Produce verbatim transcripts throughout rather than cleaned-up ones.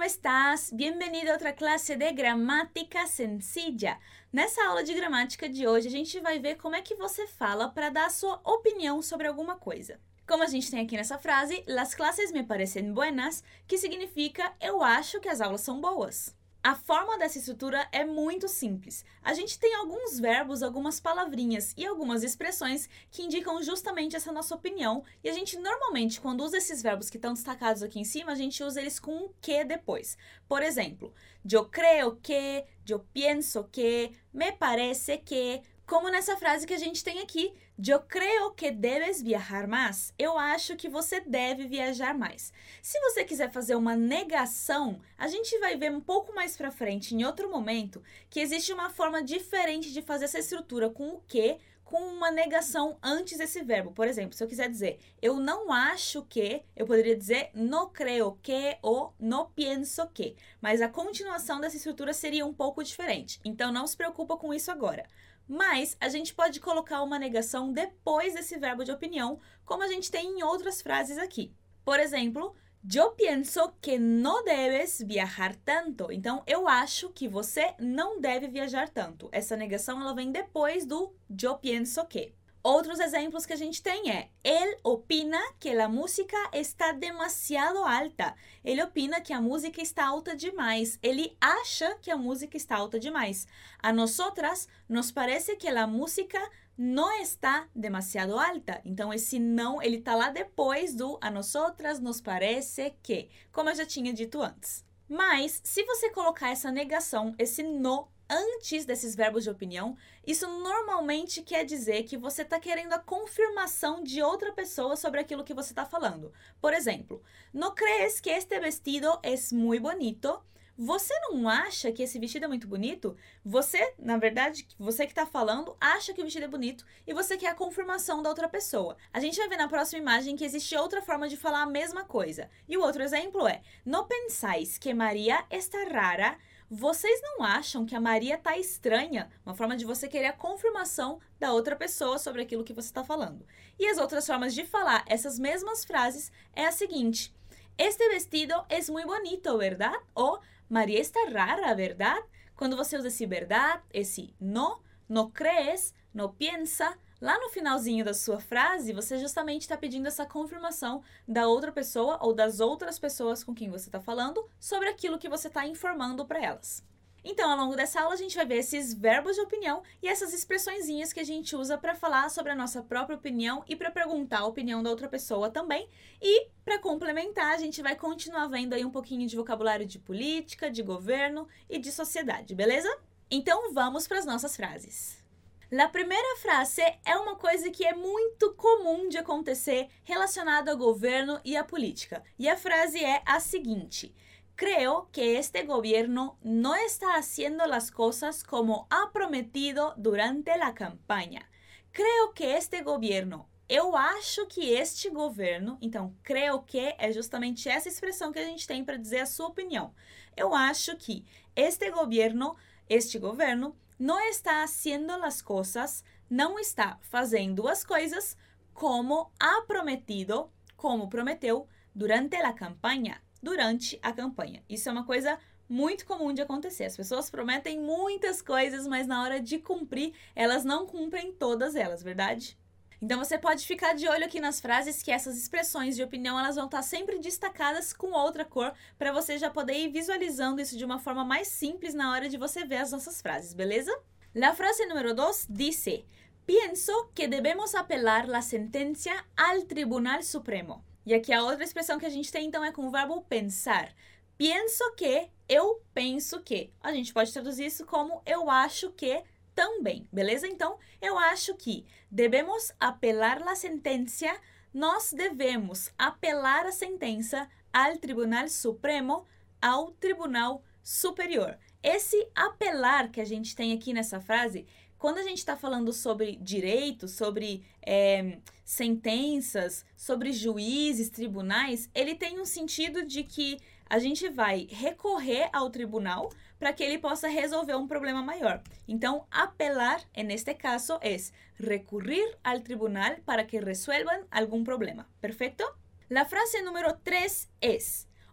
¿cómo estás? Bienvenido a outra classe de gramática sencilla. Nessa aula de gramática de hoje, a gente vai ver como é que você fala para dar a sua opinião sobre alguma coisa. Como a gente tem aqui nessa frase, las clases me parecen buenas, que significa eu acho que as aulas são boas. A forma dessa estrutura é muito simples. A gente tem alguns verbos, algumas palavrinhas e algumas expressões que indicam justamente essa nossa opinião. E a gente normalmente, quando usa esses verbos que estão destacados aqui em cima, a gente usa eles com um que depois. Por exemplo, yo creo que, yo pienso que, me parece que... Como nessa frase que a gente tem aqui, yo creo que debes viajar más. Eu acho que você deve viajar mais. Se você quiser fazer uma negação, a gente vai ver um pouco mais pra frente, em outro momento, que existe uma forma diferente de fazer essa estrutura com o que, com uma negação antes desse verbo. Por exemplo, se eu quiser dizer, eu não acho que, eu poderia dizer no creo que ou no pienso que. Mas a continuação dessa estrutura seria um pouco diferente. Então não se preocupa com isso agora. Mas a gente pode colocar uma negação depois desse verbo de opinião, como a gente tem em outras frases aqui. Por exemplo, yo pienso que no debes viajar tanto. Então, eu acho que você não deve viajar tanto. Essa negação ela vem depois do yo pienso que. Outros exemplos que a gente tem é, él opina que a música está demasiado alta. Ele opina que a música está alta demais. Ele acha que a música está alta demais. A nosotras nos parece que a música no está demasiado alta. Então, esse não, ele tá lá depois do a nosotras nos parece que, como eu já tinha dito antes. Mas, se você colocar essa negação, esse no, antes desses verbos de opinião, isso normalmente quer dizer que você está querendo a confirmação de outra pessoa sobre aquilo que você está falando. Por exemplo, ¿no crees que este vestido es muy bonito? Você não acha que esse vestido é muito bonito? Você, na verdade, você que está falando, acha que o vestido é bonito e você quer a confirmação da outra pessoa. A gente vai ver na próxima imagem que existe outra forma de falar a mesma coisa. E o outro exemplo é, ¿no pensáis que María está rara? Vocês não acham que a Maria tá estranha? Uma forma de você querer a confirmação da outra pessoa sobre aquilo que você está falando. E as outras formas de falar essas mesmas frases é a seguinte. Este vestido es muy bonito, ¿verdad? Ou Maria está rara, ¿verdad? Quando você usa esse verdad, esse no, no crees, no piensa, lá no finalzinho da sua frase, você justamente está pedindo essa confirmação da outra pessoa ou das outras pessoas com quem você está falando sobre aquilo que você está informando para elas. Então, ao longo dessa aula, a gente vai ver esses verbos de opinião e essas expressõezinhas que a gente usa para falar sobre a nossa própria opinião e para perguntar a opinião da outra pessoa também. E, para complementar, a gente vai continuar vendo aí um pouquinho de vocabulário de política, de governo e de sociedade, beleza? Então, vamos para as nossas frases. A primeira frase é uma coisa que é muito comum de acontecer relacionado ao governo e à política. E a frase é a seguinte. Creo que este gobierno no está haciendo las cosas como ha prometido durante la campaña. Creo que este gobierno, eu acho que este governo, então, creo que é justamente essa expressão que a gente tem para dizer a sua opinião. Eu acho que este gobierno, este governo, no está haciendo las cosas, não está fazendo as coisas como ha prometido, como prometeu, durante la campaña. Durante a campanha. Isso é uma coisa muito comum de acontecer. As pessoas prometem muitas coisas, mas na hora de cumprir, elas não cumprem todas elas, verdade? Então você pode ficar de olho aqui nas frases que essas expressões de opinião elas vão estar sempre destacadas com outra cor para você já poder ir visualizando isso de uma forma mais simples na hora de você ver as nossas frases, beleza? La frase número dos dice, pienso que debemos apelar la sentencia al Tribunal Supremo. E aqui a outra expressão que a gente tem, então, é com o verbo pensar. Pienso que, eu penso que. A gente pode traduzir isso como eu acho que também, beleza? Então, eu acho que devemos apelar a sentença, nós devemos apelar a sentença ao Tribunal Supremo, ao Tribunal Superior. Esse apelar que a gente tem aqui nessa frase, quando a gente está falando sobre direito, sobre é, sentenças, sobre juízes, tribunais, ele tem um sentido de que a gente vai recorrer ao tribunal para que ele possa resolver um problema maior. Então, apelar, neste caso, é recurrir ao tribunal para que resuelvan algum problema. ¿Perfecto? La frase número tres es,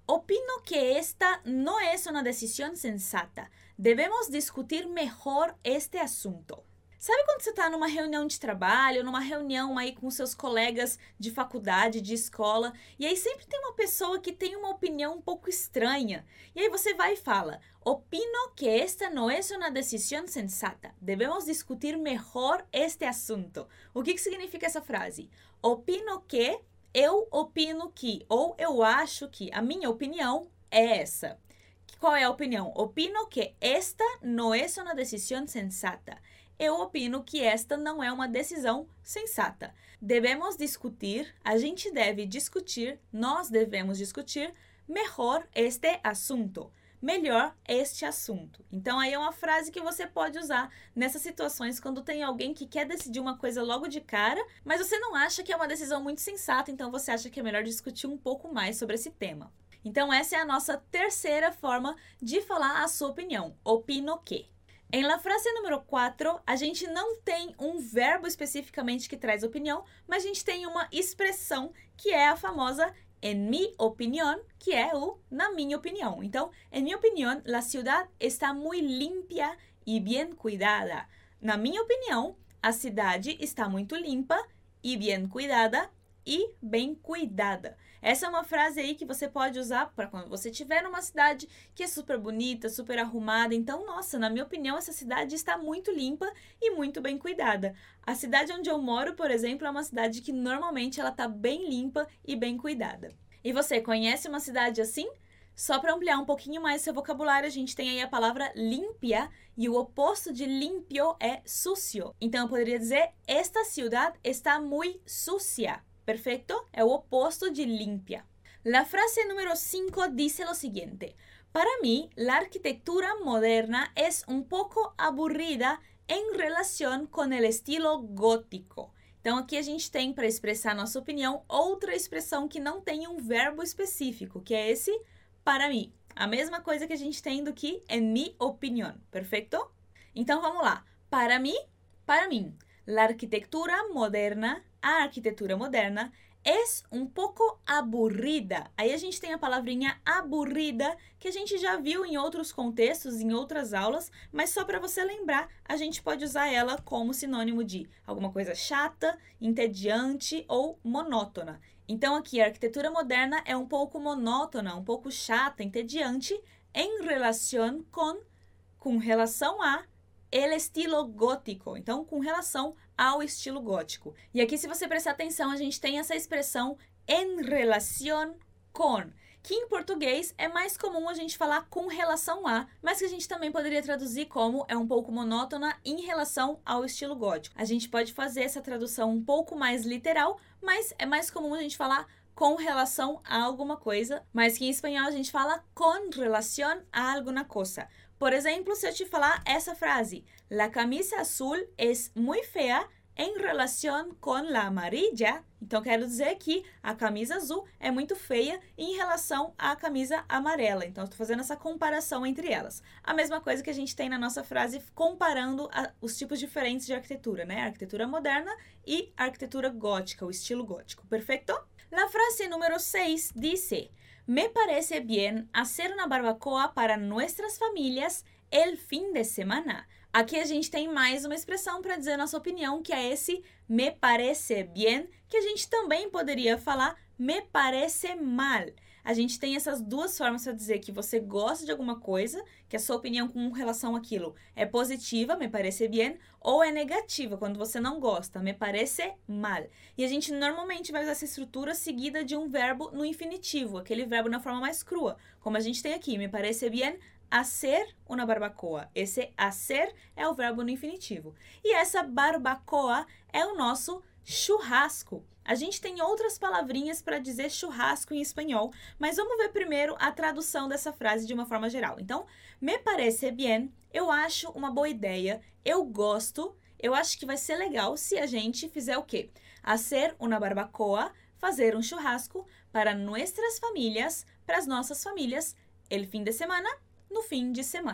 Opino que esta no es una decisión sensata. Debemos discutir mejor este asunto. Sabe quando você está numa reunião de trabalho, numa reunião aí com seus colegas de faculdade, de escola, e aí sempre tem uma pessoa que tem uma opinião um pouco estranha. E aí você vai e fala, opino que esta no es una decisión sensata. Debemos discutir mejor este asunto. O que que significa essa frase? Opino que, eu opino que, ou eu acho que, a minha opinião é essa. Qual é a opinião? Opino que esta no es una decisión sensata. Eu opino que esta não é uma decisão sensata. Devemos discutir, a gente deve discutir, nós devemos discutir melhor este assunto. Melhor este assunto. Então, aí é uma frase que você pode usar nessas situações quando tem alguém que quer decidir uma coisa logo de cara, mas você não acha que é uma decisão muito sensata, então você acha que é melhor discutir um pouco mais sobre esse tema. Então, essa é a nossa terceira forma de falar a sua opinião. Opino que. Em la frase número quatro, a gente não tem um verbo especificamente que traz opinião, mas a gente tem uma expressão que é a famosa en mi opinión, que é o na minha opinião. Então, en mi opinión, la ciudad está muy limpia y bien cuidada. Na minha opinião, a cidade está muito limpa e bien cuidada e bem cuidada. Essa é uma frase aí que você pode usar para quando você estiver numa cidade que é super bonita, super arrumada. Então, nossa, na minha opinião, essa cidade está muito limpa e muito bem cuidada. A cidade onde eu moro, por exemplo, é uma cidade que normalmente ela está bem limpa e bem cuidada. E você conhece uma cidade assim? Só para ampliar um pouquinho mais seu vocabulário, a gente tem aí a palavra limpia e o oposto de limpio é sucio. Então, eu poderia dizer, esta ciudad está muy sucia. Perfecto? É o oposto de limpia. La frase número cinco dice lo siguiente. Para mí, la arquitectura moderna es un poco aburrida en relación con el estilo gótico. Então, aqui a gente tem, para expressar nossa opinião, outra expressão que não tem um verbo específico, que é esse para mim. A mesma coisa que a gente tem do que en mi opinión. Perfeito? Então, vamos lá. Para mim, para mim. La arquitectura moderna, a arquitetura moderna, es um pouco aburrida. Aí a gente tem a palavrinha aburrida, que a gente já viu em outros contextos, em outras aulas, mas só para você lembrar, a gente pode usar ela como sinônimo de alguma coisa chata, entediante ou monótona. Então aqui a arquitetura moderna é um pouco monótona, um pouco chata, entediante, em relação com, com relação a el estilo gótico, então com relação ao estilo gótico. E aqui, se você prestar atenção, a gente tem essa expressão en relación con, que em português é mais comum a gente falar com relação a, mas que a gente também poderia traduzir como é um pouco monótona em relação ao estilo gótico. A gente pode fazer essa tradução um pouco mais literal, mas é mais comum a gente falar com relação a alguma coisa, mas que em espanhol a gente fala con relación a alguna cosa. Por exemplo, se eu te falar essa frase, la camisa azul es muy fea en relación con la amarilla. Então, quero dizer que a camisa azul é muito feia em relação à camisa amarela. Então, estou fazendo essa comparação entre elas. A mesma coisa que a gente tem na nossa frase comparando a, os tipos diferentes de arquitetura, né? A arquitetura moderna e a arquitetura gótica, o estilo gótico. Perfeito? La frase número seis dice... Me parece bien hacer una barbacoa para nuestras familias el fin de semana. Aqui a gente tem mais uma expressão para dizer nossa opinião, que é esse me parece bien, que a gente também poderia falar me parece mal. A gente tem essas duas formas para dizer que você gosta de alguma coisa, que a sua opinião com relação àquilo é positiva, me parece bien, ou é negativa, quando você não gosta, me parece mal. E a gente normalmente vai usar essa estrutura seguida de um verbo no infinitivo, aquele verbo na forma mais crua, como a gente tem aqui, me parece bien hacer una barbacoa. Esse hacer é o verbo no infinitivo. E essa barbacoa é o nosso churrasco. A gente tem outras palavrinhas para dizer churrasco em espanhol, mas vamos ver primeiro a tradução dessa frase de uma forma geral. Então, me parece bien, eu acho uma boa ideia, eu gosto, eu acho que vai ser legal se a gente fizer o quê? Hacer una barbacoa, fazer um churrasco para nuestras famílias, para as nossas famílias, el fin de semana, no fim de semana.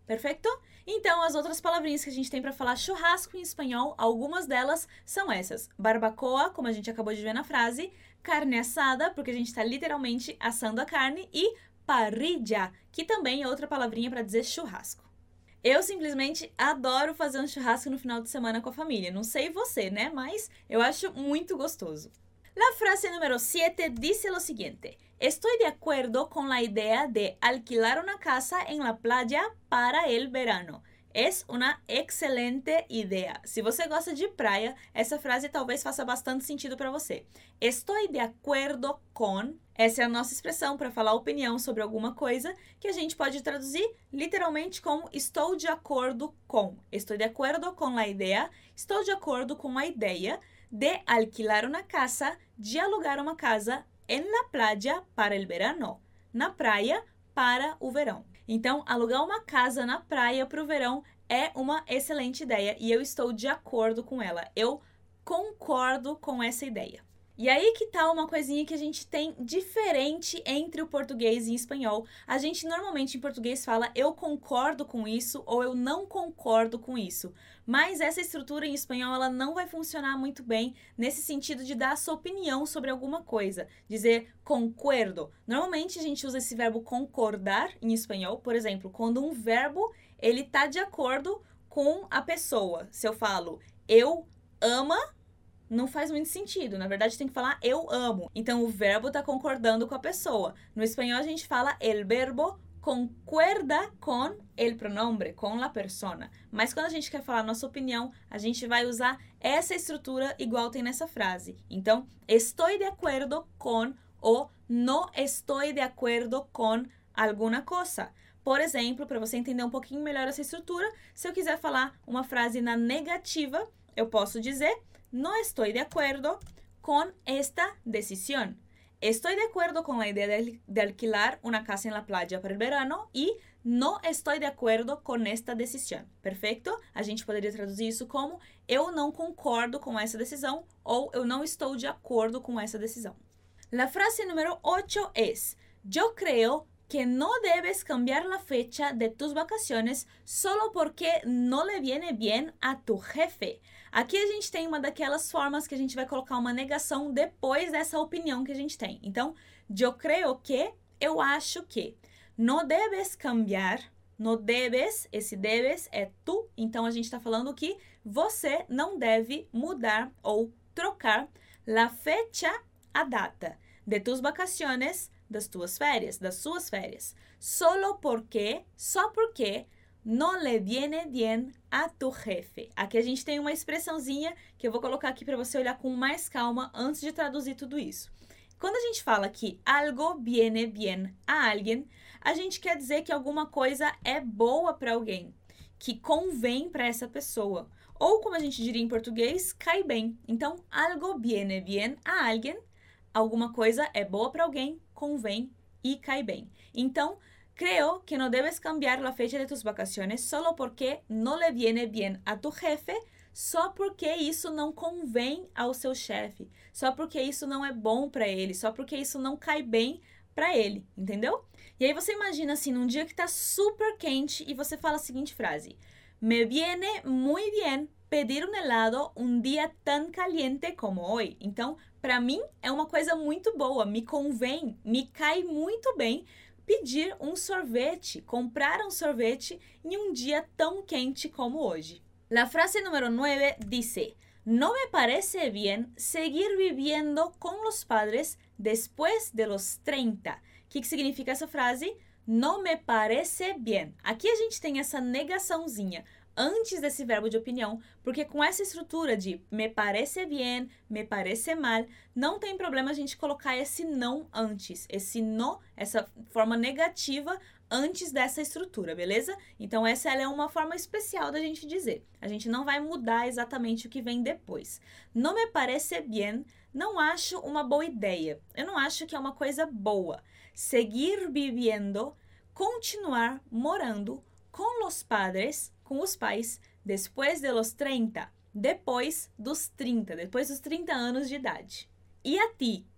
Perfeito? Então, as outras palavrinhas que a gente tem para falar churrasco em espanhol, algumas delas são essas. Barbacoa, como a gente acabou de ver na frase, carne assada, porque a gente está literalmente assando a carne, e parrilla, que também é outra palavrinha para dizer churrasco. Eu simplesmente adoro fazer um churrasco no final de semana com a família. Não sei você, né? Mas eu acho muito gostoso. La frase número siete dice lo siguiente. Estoy de acuerdo con la idea de alquilar una casa en la playa para el verano. Es una excelente idea. Se você gosta de praia, essa frase talvez faça bastante sentido para você. Estoy de acuerdo con. Essa é a nossa expressão para falar opinião sobre alguma coisa, que a gente pode traduzir literalmente como estou de acordo com. Estou de acuerdo com a ideia, estou de acordo com a ideia de alquilar uma casa, de alugar uma casa en la playa para el verano. Na praia para o verão. Então, alugar uma casa na praia para o verão é uma excelente ideia e eu estou de acordo com ela. Eu concordo com essa ideia. E aí que tá uma coisinha que a gente tem diferente entre o português e o espanhol. A gente normalmente em português fala eu concordo com isso ou eu não concordo com isso. Mas essa estrutura em espanhol ela não vai funcionar muito bem nesse sentido de dar a sua opinião sobre alguma coisa. Dizer concordo. Normalmente a gente usa esse verbo concordar em espanhol. Por exemplo, quando um verbo ele tá de acordo com a pessoa. Se eu falo eu ama, não faz muito sentido. Na verdade, tem que falar eu amo. Então, o verbo está concordando com a pessoa. No espanhol, a gente fala el verbo concuerda con el pronombre, con la persona. Mas quando a gente quer falar nossa opinião, a gente vai usar essa estrutura igual tem nessa frase. Então, estoy de acuerdo con ou no estoy de acuerdo con alguna cosa. Por exemplo, para você entender um pouquinho melhor essa estrutura, se eu quiser falar uma frase na negativa, eu posso dizer no estoy de acuerdo con esta decisión. Estoy de acuerdo con la idea de, de alquilar una casa en la playa para el verano y no estoy de acuerdo con esta decisión. Perfeito? A gente poderia traduzir isso como eu não concordo com essa decisão ou eu não estou de acordo com essa decisão. La frase número ocho es: yo creo que no debes cambiar la fecha de tus vacaciones solo porque no le viene bien a tu jefe. Aqui a gente tem uma daquelas formas que a gente vai colocar uma negação depois dessa opinião que a gente tem. Então, yo creo que, eu acho que. No debes cambiar, no debes, esse debes é tu, então a gente está falando que você não deve mudar ou trocar la fecha, a data, de tus vacaciones, das tuas férias, das suas férias. Solo porque, só porque, no le viene bien a tu jefe. Aqui a gente tem uma expressãozinha que eu vou colocar aqui para você olhar com mais calma antes de traduzir tudo isso. Quando a gente fala que algo viene bien a alguém, a gente quer dizer que alguma coisa é boa para alguém, que convém para essa pessoa. Ou, como a gente diria em português, cai bem. Então, algo viene bien a alguém, alguma coisa é boa para alguém, convém e cai bem. Então, creo que no debes cambiar la fecha de tus vacaciones solo porque no le viene bien a tu jefe, só porque isso não convém ao seu chefe, só porque isso não é bom para ele, só porque isso não cai bem para ele, entendeu? E aí você imagina assim, num dia que tá super quente e você fala a seguinte frase: me viene muy bien pedir un helado un día tan caliente como hoy. Então, para mim é uma coisa muito boa, me convém, me cai muito bem pedir um sorvete, comprar um sorvete em um dia tão quente como hoje. La frase número nueve dice: no me parece bien seguir viviendo con los padres después de los treinta. O que, que significa essa frase? No me parece bien. Aqui a gente tem essa negaçãozinha antes desse verbo de opinião, porque com essa estrutura de me parece bien, me parece mal, não tem problema a gente colocar esse não antes, esse no, essa forma negativa antes dessa estrutura, beleza? Então essa ela é uma forma especial da gente dizer. A gente não vai mudar exatamente o que vem depois. No me parece bien, não acho uma boa ideia. Eu não acho que é uma coisa boa. Seguir viviendo, continuar morando com os padres, com os pais, depois de los trinta, depois dos trinta, depois dos trinta anos de idade. E a ti,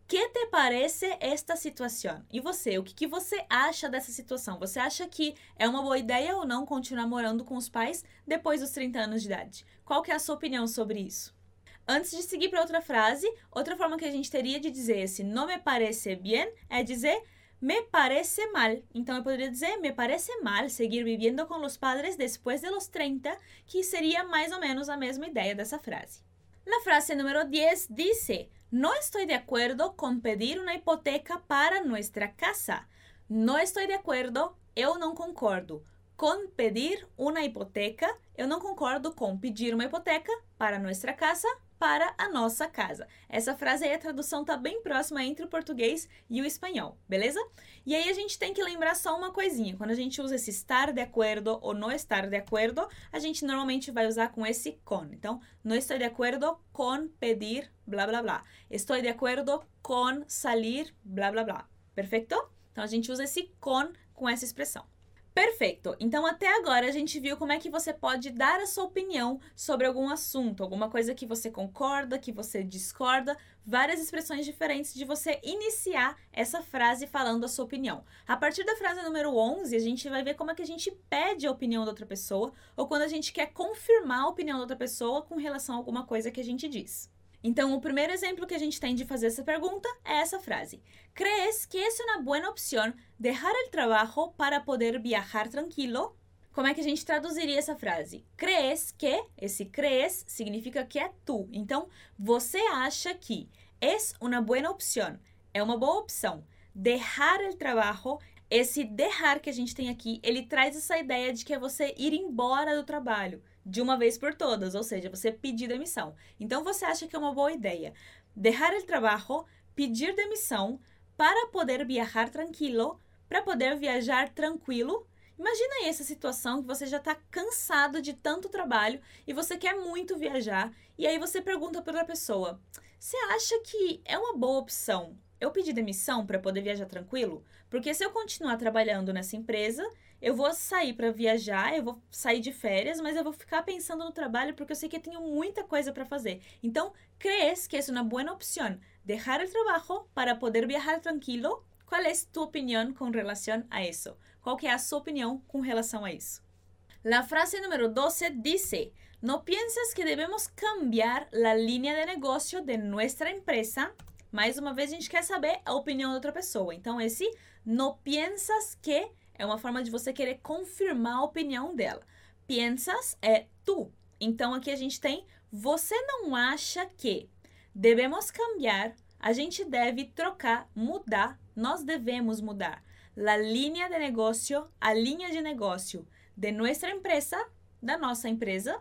Que te parece esta situação? E você, o que, que você acha dessa situação? Você acha que é uma boa ideia ou não continuar morando com os pais depois dos trinta anos de idade? Qual que é a sua opinião sobre isso? Antes de seguir para outra frase, outra forma que a gente teria de dizer esse não me parece bien é dizer me parece mal. Então eu poderia dizer me parece mal seguir viviendo com os padres depois de los trinta, que seria mais ou menos a mesma ideia dessa frase. La frase número dez dice: no estoy de acuerdo con pedir una hipoteca para nuestra casa. No estoy de acuerdo, eu não concordo. Com pedir uma hipoteca, eu não concordo com pedir uma hipoteca para nuestra casa, para a nossa casa. Essa frase aí, a tradução tá bem próxima entre o português e o espanhol, beleza? E aí a gente tem que lembrar só uma coisinha. Quando a gente usa esse estar de acuerdo ou no estar de acuerdo, a gente normalmente vai usar com esse con. Então, no estoy de acuerdo con pedir blá blá blá. Estou de acuerdo con salir blá blá blá. Perfeito? Então a gente usa esse con com essa expressão. Perfeito! Então, até agora, a gente viu como é que você pode dar a sua opinião sobre algum assunto, alguma coisa que você concorda, que você discorda, várias expressões diferentes de você iniciar essa frase falando a sua opinião. A partir da frase número onze, a gente vai ver como é que a gente pede a opinião da outra pessoa ou quando a gente quer confirmar a opinião da outra pessoa com relação a alguma coisa que a gente diz. Então, o primeiro exemplo que a gente tem de fazer essa pergunta é essa frase. ¿Crees que es una buena opción dejar el trabajo para poder viajar tranquilo? Como é que a gente traduziria essa frase? ¿Crees que? Esse crees significa que é tu. Então, você acha que es una buena opción, é uma boa opção. Dejar el trabajo, esse dejar que a gente tem aqui, ele traz essa ideia de que é você ir embora do trabalho de uma vez por todas, ou seja, você pedir demissão. Então, você acha que é uma boa ideia dejar el trabajo, pedir demissão para poder viajar tranquilo, para poder viajar tranquilo. Imagina aí essa situação que você já está cansado de tanto trabalho e você quer muito viajar, e aí você pergunta para outra pessoa, você acha que é uma boa opção eu pedir demissão para poder viajar tranquilo? Porque se eu continuar trabalhando nessa empresa, eu vou sair para viajar, eu vou sair de férias, mas eu vou ficar pensando no trabalho porque eu sei que eu tenho muita coisa para fazer. Então, ¿crees que es una buena opción dejar el trabajo para poder viajar tranquilo? Qual é a tua opinião com relação a isso? Qual que é a sua opinião com relação a isso? La frase número doce dice: ¿no piensas que debemos cambiar la línea de negocio de nuestra empresa? Mais uma vez, a gente quer saber a opinião da outra pessoa. Então, esse no piensas que é uma forma de você querer confirmar a opinião dela. Piensas é tu. Então, aqui a gente tem você não acha que devemos cambiar, a gente deve trocar, mudar, nós devemos mudar. La línea de negocio, a linha de negócio de nuestra empresa, da nossa empresa.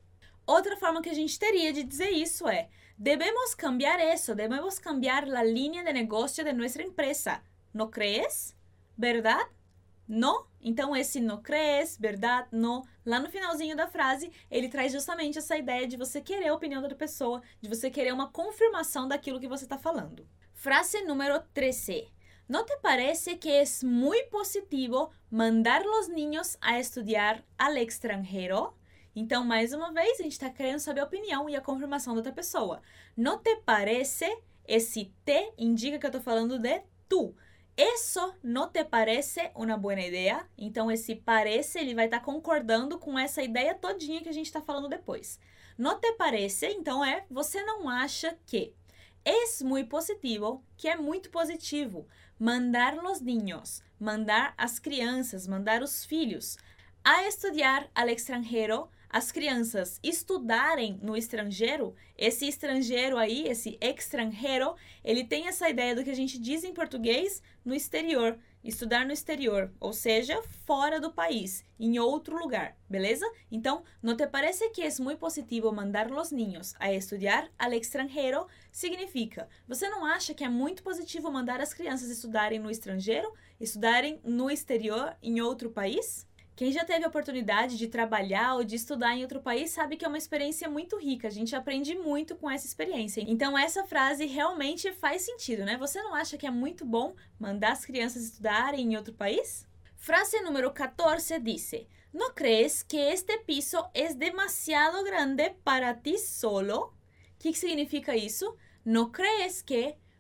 Outra forma que a gente teria de dizer isso é debemos cambiar eso, debemos cambiar la línea de negocio de nuestra empresa. ¿No crees? ¿Verdad? No? Então, esse no crees, verdade, no, lá no finalzinho da frase, ele traz justamente essa ideia de você querer a opinião da outra pessoa, de você querer uma confirmação daquilo que você está falando. Frase número trece. ¿No te parece que es muy positivo mandar los niños a estudiar al extranjero? Então, mais uma vez, a gente está querendo saber a opinião e a confirmação da outra pessoa. ¿No te parece? Esse te indica que eu estou falando de tu. Eso no te parece una buena idea? Então, esse parece, ele vai estar tá concordando com essa ideia todinha que a gente está falando depois. No te parece, então é, você não acha que. Es muy positivo, que é muito positivo. Mandar los niños, mandar as crianças, mandar os filhos. A estudiar al extranjero, as crianças estudarem no estrangeiro, esse estrangeiro aí, esse extranjero, ele tem essa ideia do que a gente diz em português no exterior, estudar no exterior, ou seja, fora do país, em outro lugar, beleza? Então, ¿no te parece que es muy positivo mandar los niños a estudiar al extranjero? Significa, você não acha que é muito positivo mandar as crianças estudarem no estrangeiro, estudarem no exterior, em outro país? Quem já teve a oportunidade de trabalhar ou de estudar em outro país sabe que é uma experiência muito rica, a gente aprende muito com essa experiência. Então essa frase realmente faz sentido, né? Você não acha que é muito bom mandar as crianças estudarem em outro país? Frase número catorce dice: ¿No crees que este piso es demasiado grande para ti solo? O que, que significa isso? ¿No crees que?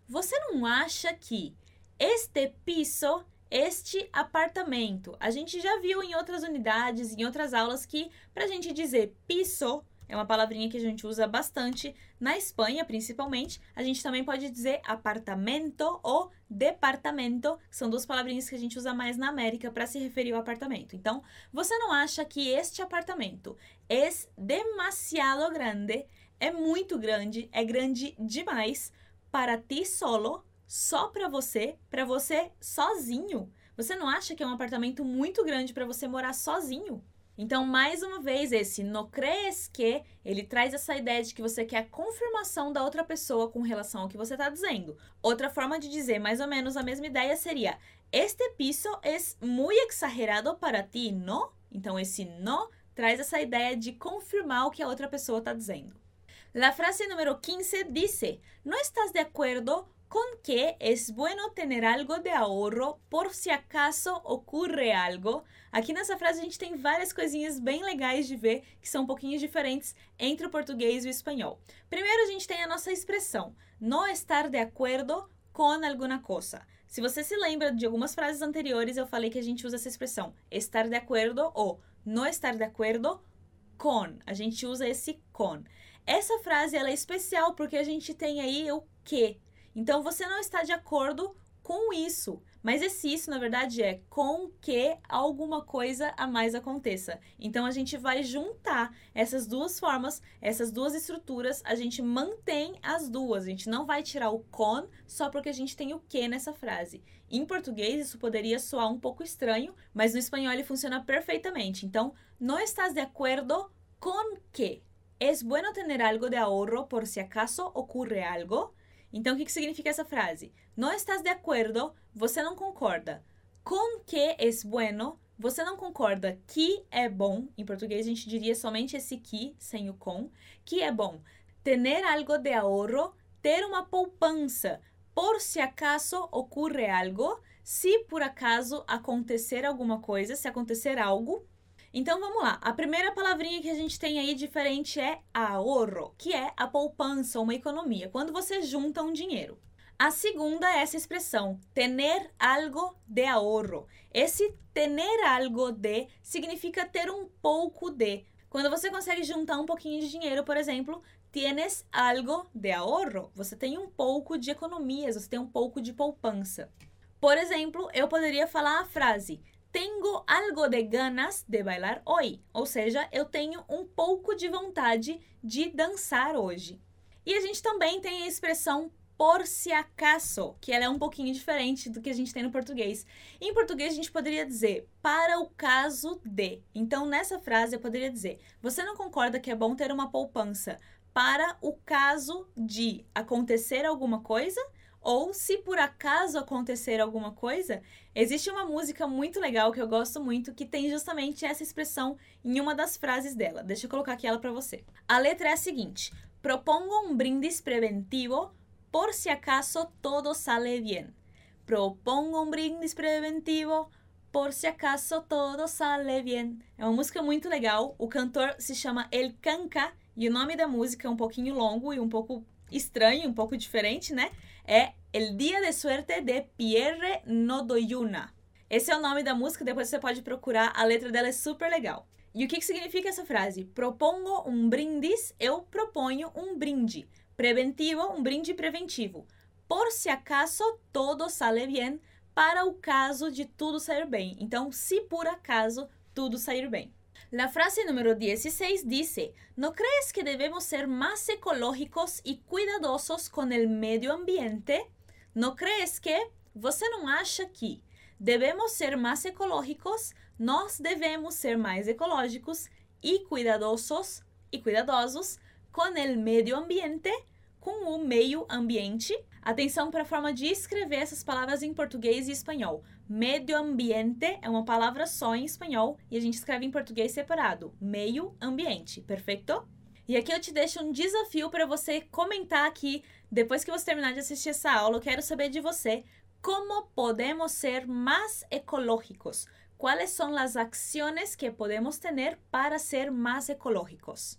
você não acha que este piso, este apartamento, a gente já viu em outras unidades, em outras aulas que para a gente dizer piso, é uma palavrinha que a gente usa bastante na Espanha, principalmente. A gente também pode dizer apartamento ou departamento, que são duas palavrinhas que a gente usa mais na América para se referir ao apartamento. Então, você não acha que este apartamento é demasiado grande, é muito grande, é grande demais para ti solo, só para você, para você sozinho? Você não acha que é um apartamento muito grande para você morar sozinho? Então, mais uma vez, esse no crees que, ele traz essa ideia de que você quer a confirmação da outra pessoa com relação ao que você está dizendo. Outra forma de dizer mais ou menos a mesma ideia seria: este piso es muy exagerado para ti, ¿no? Então, esse no traz essa ideia de confirmar o que a outra pessoa está dizendo. La frase número quince dice: ¿No estás de acuerdo con que es bueno tener algo de ahorro por si acaso ocurre algo? Aqui nessa frase a gente tem várias coisinhas bem legais de ver que são um pouquinho diferentes entre o português e o espanhol. Primeiro a gente tem a nossa expressão, no estar de acuerdo con alguna cosa. Se você se lembra de algumas frases anteriores, eu falei que a gente usa essa expressão, estar de acuerdo ou no estar de acuerdo con. A gente usa esse con. Essa frase ela é especial porque a gente tem aí o que. Então, você não está de acordo com isso, mas esse isso, na verdade, é com que alguma coisa a mais aconteça. Então, a gente vai juntar essas duas formas, essas duas estruturas, a gente mantém as duas, a gente não vai tirar o con só porque a gente tem o que nessa frase. Em português, isso poderia soar um pouco estranho, mas no espanhol ele funciona perfeitamente. Então, no estás de acuerdo con que es bueno tener algo de ahorro por si acaso ocurre algo? Então, o que, que significa essa frase? No estás de acuerdo, você não concorda. Com que es bueno, você não concorda que é bom. Em português, a gente diria somente esse que, sem o com. Que é bom. Tener algo de ahorro, ter uma poupança. Por si acaso ocurre algo, se por acaso acontecer alguma coisa, se acontecer algo. Então, vamos lá. A primeira palavrinha que a gente tem aí diferente é ahorro, que é a poupança, uma economia, quando você junta um dinheiro. A segunda é essa expressão, tener algo de ahorro. Esse tener algo de significa ter um pouco de. Quando você consegue juntar um pouquinho de dinheiro, por exemplo, tienes algo de ahorro. Você tem um pouco de economias, você tem um pouco de poupança. Por exemplo, eu poderia falar a frase: tenho algo de ganas de bailar hoy. Ou seja, eu tenho um pouco de vontade de dançar hoje. E a gente também tem a expressão por si acaso, que ela é um pouquinho diferente do que a gente tem no português. Em português, a gente poderia dizer para o caso de. Então, nessa frase, eu poderia dizer: você não concorda que é bom ter uma poupança para o caso de acontecer alguma coisa? Ou se por acaso acontecer alguma coisa? Existe uma música muito legal que eu gosto muito que tem justamente essa expressão em uma das frases dela. Deixa eu colocar aqui ela para você. A letra é a seguinte: propongo um brindis preventivo por si acaso todo sale bien. Propongo um brindis preventivo por si acaso todo sale bien. É uma música muito legal. O cantor se chama El Kanka e o nome da música é um pouquinho longo e um pouco estranho, um pouco diferente, né? É El Día de Suerte de Pierre Nodoyuna. Esse é o nome da música, depois você pode procurar, a letra dela é super legal. E o que, que significa essa frase? Propongo um brindis, eu proponho um brinde. Preventivo, um brinde preventivo. Por si acaso todo sale bien, para o caso de tudo sair bem. Então, se por acaso tudo sair bem. La frase número dieciséis dice: ¿No crees que debemos ser más ecológicos y cuidadosos con el medio ambiente? ¿No crees que? Você não acha que devemos ser mais ecológicos? Nós devemos ser mais ecológicos e cuidadosos e cuidadosos com el medio ambiente, com o meio ambiente. Atenção para a forma de escrever essas palavras em português e espanhol. Medio ambiente é uma palavra só em espanhol e a gente escreve em português separado. Meio ambiente, perfeito? E aqui eu te deixo um desafio para você comentar aqui, depois que você terminar de assistir essa aula, eu quero saber de você como podemos ser mais ecológicos. Quais são as ações que podemos ter para ser mais ecológicos?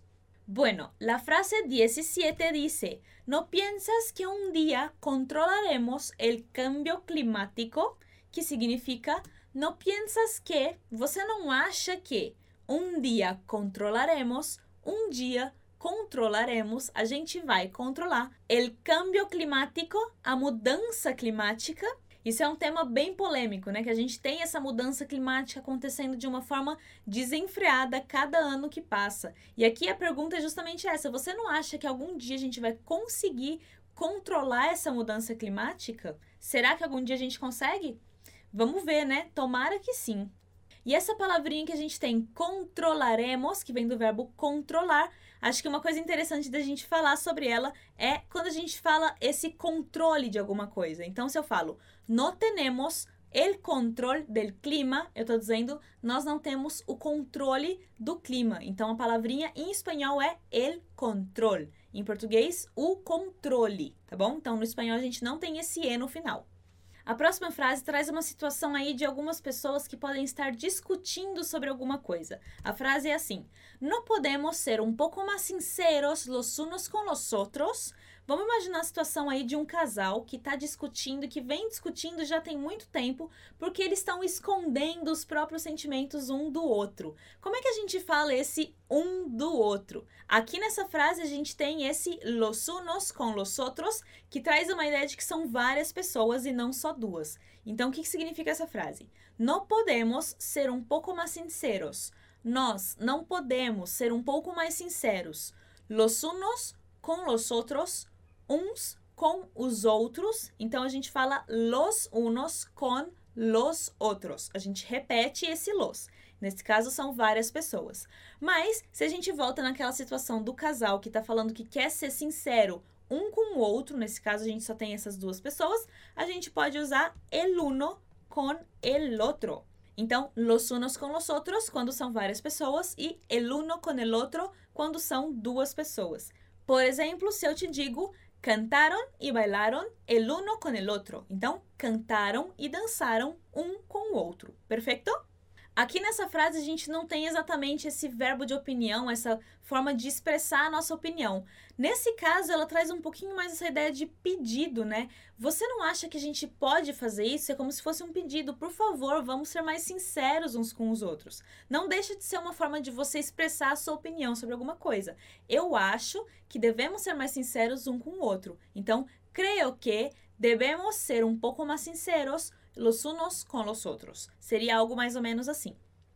Bueno, la frase diecisiete dice, ¿no piensas que un día controlaremos el cambio climático? Que significa, não piensas que, você não acha que um dia controlaremos, um dia controlaremos, a gente vai controlar el cambio climático, a mudança climática. Isso é um tema bem polêmico, né? Que a gente tem essa mudança climática acontecendo de uma forma desenfreada cada ano que passa. E aqui a pergunta é justamente essa. Você não acha que algum dia a gente vai conseguir controlar essa mudança climática? Será que algum dia a gente consegue? Vamos ver, né? Tomara que sim. E essa palavrinha que a gente tem, controlaremos, que vem do verbo controlar, acho que uma coisa interessante da gente falar sobre ela é quando a gente fala esse controle de alguma coisa. Então, se eu falo, no tenemos el control del clima, eu estou dizendo, nós não temos o controle do clima. Então, a palavrinha em espanhol é el control. Em português, o controle, tá bom? Então, no espanhol, a gente não tem esse E no final. A próxima frase traz uma situação aí de algumas pessoas que podem estar discutindo sobre alguma coisa. A frase é assim: não podemos ser um pouco mais sinceros los unos com los outros? Vamos imaginar a situação aí de um casal que está discutindo, que vem discutindo já tem muito tempo, porque eles estão escondendo os próprios sentimentos um do outro. Como é que a gente fala esse um do outro? Aqui nessa frase a gente tem esse los unos com los outros, que traz uma ideia de que são várias pessoas e não só duas. Então, o que significa essa frase? Não podemos ser um pouco mais sinceros. Nós não podemos ser um pouco mais sinceros. Los unos com los outros, uns com os outros. Então, a gente fala los unos com los outros. A gente repete esse los. Nesse caso, são várias pessoas. Mas, se a gente volta naquela situação do casal que está falando que quer ser sincero um com o outro, nesse caso, a gente só tem essas duas pessoas, a gente pode usar el uno com el otro. Então, los unos com los outros, quando são várias pessoas, e el uno com el otro, quando são duas pessoas. Por exemplo, se eu te digo, cantaron e bailaron el uno con el otro. Então, cantaram e dançaram um com o outro. Perfeito? Aqui nessa frase a gente não tem exatamente esse verbo de opinião, essa forma de expressar a nossa opinião. Nesse caso, ela traz um pouquinho mais essa ideia de pedido, né? Você não acha que a gente pode fazer isso? É como se fosse um pedido. Por favor, vamos ser mais sinceros uns com os outros. Não deixa de ser uma forma de você expressar a sua opinião sobre alguma coisa. Eu acho que devemos ser mais sinceros um com o outro. Então, creio que devemos ser um pouco mais sinceros los unos con los otros. Sería algo más o menos así.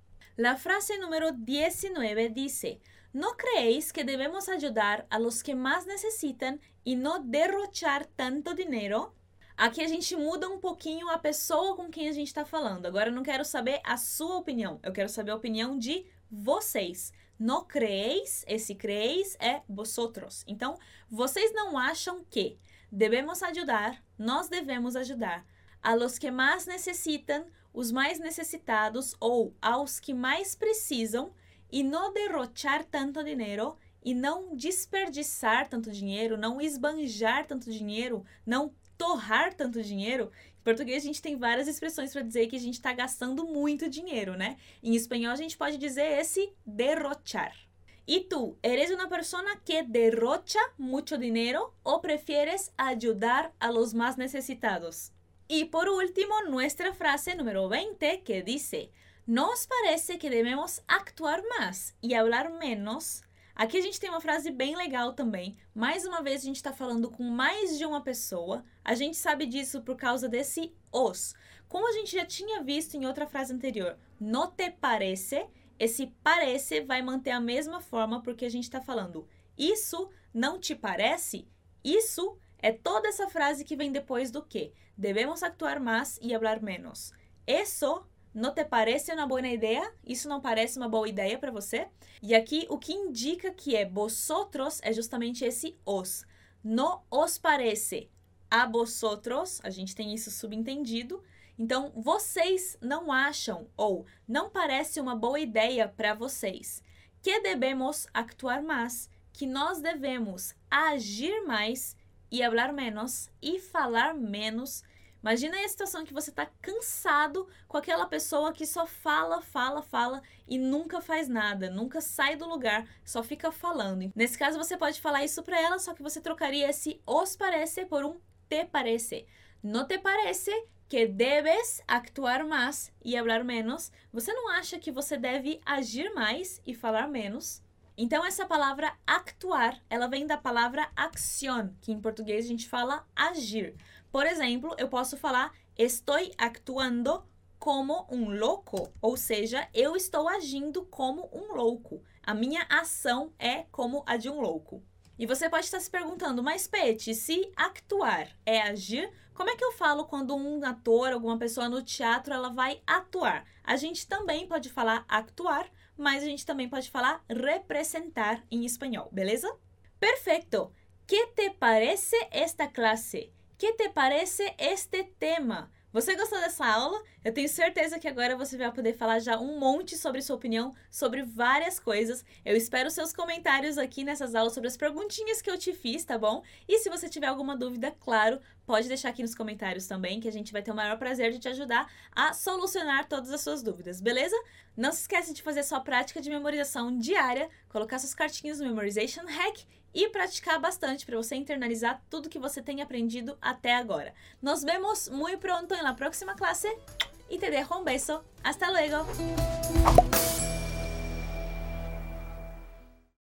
La frase número diecinueve dice, ¿no creéis que debemos ayudar a los que más necesitan y no derrochar tanto dinero? Aqui a gente muda um pouquinho a pessoa com quem a gente está falando. Agora eu não quero saber a sua opinião, eu quero saber a opinião de vocês. No creéis, esse creéis é vosotros. Então, vocês não acham que devemos ajudar, nós devemos ajudar a los que mais necessitam, os mais necessitados, ou aos que mais precisam, e não derrochar tanto dinheiro, e não desperdiçar tanto dinheiro, não esbanjar tanto dinheiro, não torrar tanto dinheiro. Em português a gente tem várias expressões para dizer que a gente está gastando muito dinheiro, né? Em espanhol a gente pode dizer esse derrochar. E tu, eres uma pessoa que derrocha muito dinheiro ou prefieres ajudar a los más necessitados? Y por último, nuestra frase número veinte que dice, ¿nos parece que debemos actuar más y hablar menos? Aqui a gente tem uma frase bem legal também. Mais uma vez a gente está falando com mais de uma pessoa. A gente sabe disso por causa desse os. Como a gente já tinha visto em outra frase anterior, no te parece, esse parece vai manter a mesma forma porque a gente está falando isso não te parece? Isso é toda essa frase que vem depois do que? Devemos actuar mais e hablar menos. Isso não te parece uma boa ideia? Isso não parece uma boa ideia para você? E aqui o que indica que é vosotros é justamente esse os. No os parece a vosotros, a gente tem isso subentendido. Então, vocês não acham ou não parece uma boa ideia para vocês que devemos actuar mais, que nós devemos agir mais e hablar menos e falar menos. Imagina aí a situação que você tá cansado com aquela pessoa que só fala, fala, fala e nunca faz nada, nunca sai do lugar, só fica falando. Nesse caso, você pode falar isso pra ela, só que você trocaria esse os parece por um te parece. No te parece que debes actuar más e hablar menos? Você não acha que você deve agir mais e falar menos? Então, essa palavra actuar, ela vem da palavra acción, que em português a gente fala agir. Por exemplo, eu posso falar estoy actuando como um louco, ou seja, eu estou agindo como um louco. A minha ação é como a de um louco. E você pode estar se perguntando, mas Peti, se actuar é agir, como é que eu falo quando um ator, alguma pessoa no teatro, ela vai atuar? A gente também pode falar actuar, mas a gente também pode falar representar em espanhol, beleza? Perfeito! Que te parece esta classe? Que te parece este tema? Você gostou dessa aula? Eu tenho certeza que agora você vai poder falar já um monte sobre sua opinião, sobre várias coisas. Eu espero seus comentários aqui nessas aulas sobre as perguntinhas que eu te fiz, tá bom? E se você tiver alguma dúvida, claro, pode deixar aqui nos comentários também, que a gente vai ter o maior prazer de te ajudar a solucionar todas as suas dúvidas, beleza? Não se esqueça de fazer sua prática de memorização diária, colocar suas cartinhas no Memorization Hack e praticar bastante para você internalizar tudo que você tem aprendido até agora. Nos vemos muy pronto en la próxima clase y te dejo un beso. Hasta luego!